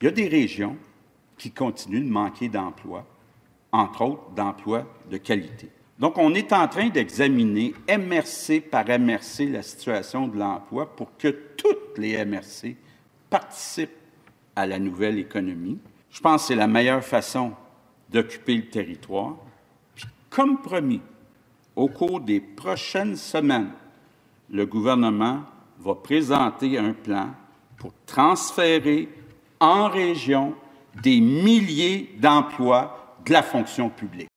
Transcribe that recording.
Il y a des régions qui continuent de manquer d'emplois, entre autres d'emplois de qualité. Donc, on est en train d'examiner MRC par MRC la situation de l'emploi pour que toutes les MRC participent à la nouvelle économie. Je pense que c'est la meilleure façon d'occuper le territoire. Puis, comme promis, au cours des prochaines semaines, le gouvernement va présenter un plan pour transférer en région des milliers d'emplois de la fonction publique.